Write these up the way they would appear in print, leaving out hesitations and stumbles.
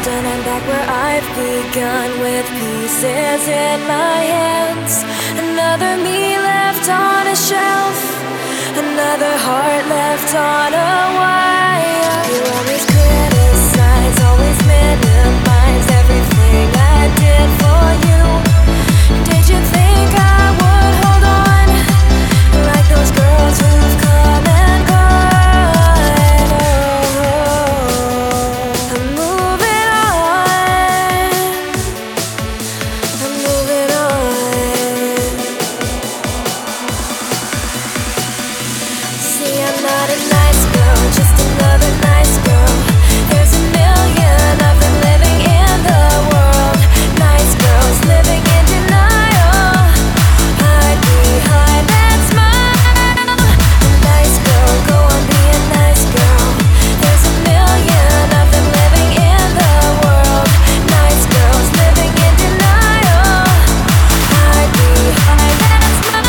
left and I'm back where I've begun, with pieces in my hands. Another me left on a shelf, another heart left on a wire. You always criticize, always minimize everything I did for you. Did you think I would hold on like those girls who've come and gone? Oh, I'm moving on, I'm moving on. See, I'm not a nice girl, just another nice girl. There's a million of them living in the world. Nice girls living in denial, hide behind that smile. A nice girl, go on, be a nice girl. There's a million of them living in the world. Nice girls living in denial, hide behind that smile.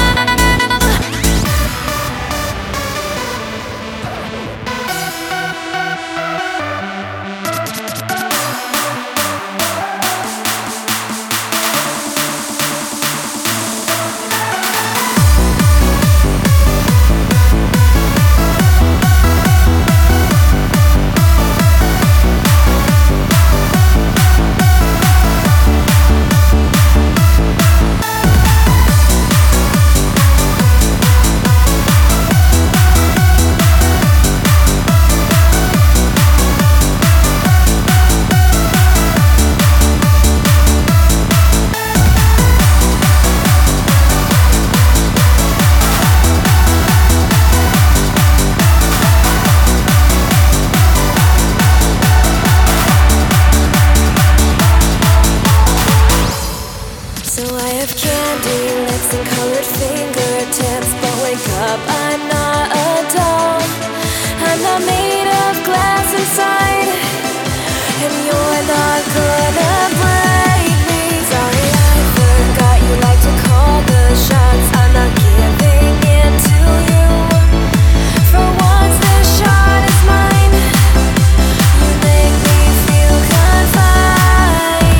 So I have candy lips and colored fingertips, but wake up, I'm not a doll. I'm not made of glass inside, and you're not gonna break me. Sorry, I forgot you like to call the shots. I'm not giving in to you. For once, this shot is mine. You make me feel confined.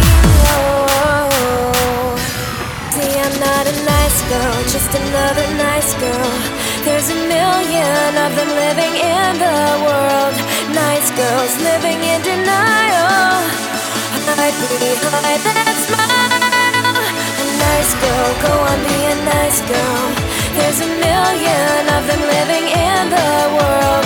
Oh. See, I'm not a nice girl, just another nice girl. There's a million of them living in the world. Nice girls living in denial, hide behind that smile. A nice girl, go on, be a nice girl. There's a million of them living in the world.